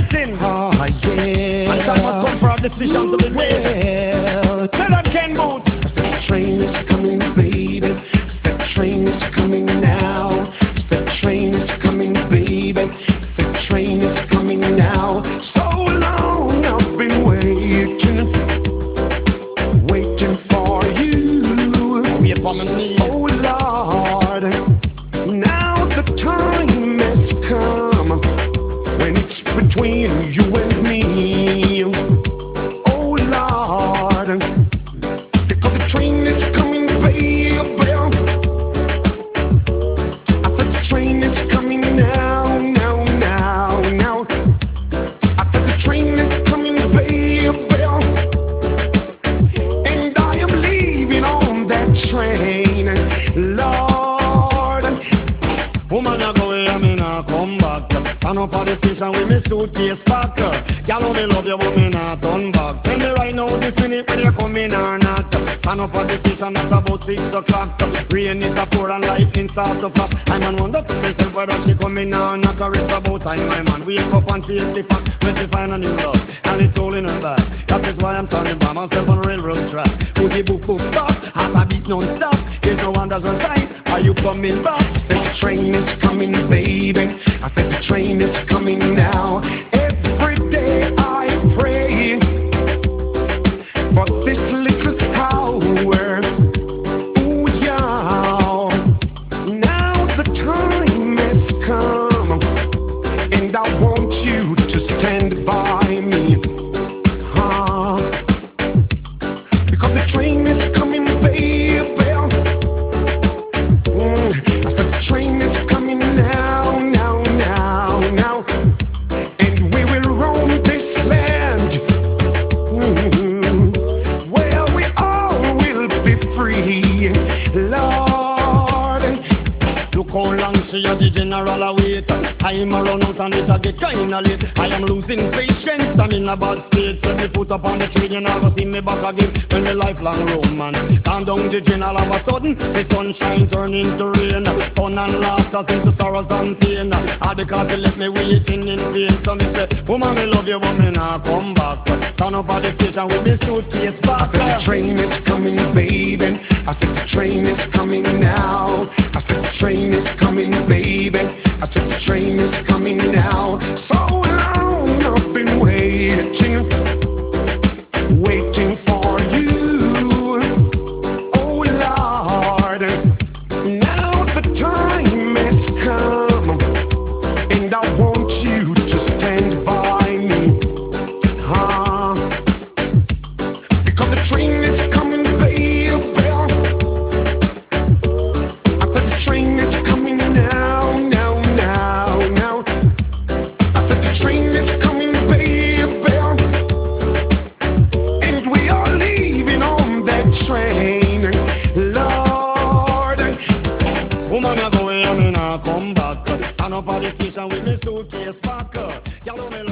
waiting. Oh, yeah. And time has come for a decision to be made. Well, Tell them Ken Booth. I said the train is coming, baby. I said the train is coming now. I said the train is coming, baby. I said the train is coming now. So long I've been waiting, waiting for you. Wait for me. Oh Lord, now the time has come when it's between you and me. Oh Lord, because the train is coming, baby. I said the train is coming now, now, now, now. I said the train is coming, baby. And I am leaving on that train, Lord. Woman, I go here, me nah come back. Stand up at the station with me suitcase pack. Y'all me love you, but me nah turn back. Tell me right now, this minute, when you come in or not. Stand up at the station at about 6 o'clock. Rain is a pour and lightning start to flap. I'm on wonder to myself whether she come in or not. Or it's about time, my man, wake up and face the fact. When she find a new love, and it's all in her back. That is why I'm standing by myself on railroad track. Boogie book book stop, heart a beat non-stop. There's no wonders on time, are you coming back? I said the train is coming, baby. I said the train is coming now. Every day I pray for this little hour. Ooh, yeah. Now the time has come, and I want you to stand by me. Because the train is coming, baby. I said the train is coming now, now, now, now. And we will roam this land, where we all will be free, Lord. Look how long she a the general await. Time a run out and it a get kinda late. I am losing patience, I'm in a bad state. Set me foot up on the train, you never see me back again. When the lifelong romance calm down the drain, all of a sudden the sunshine turn into rain. Fun and laughter into sorrows and pain. All because you left me waiting in vain. So me say, woman, me love you, but me nah come back. Stand up at the station with me suitcase back. I said the train is coming, baby. I said the train is coming now. I said the train is coming, baby. I said the train is coming now. So long I've been waiting, waiting for you. Oh Lord, now the time has come, and I want you to stand by me. Because the train is coming, baby. I said the train is coming now, now, now, now. I said the train is coming, baby. And we are leaving on that train, Lord. Woman, I go here, me nah come back. Stand up at the station with me suitcase pack. Y'all know me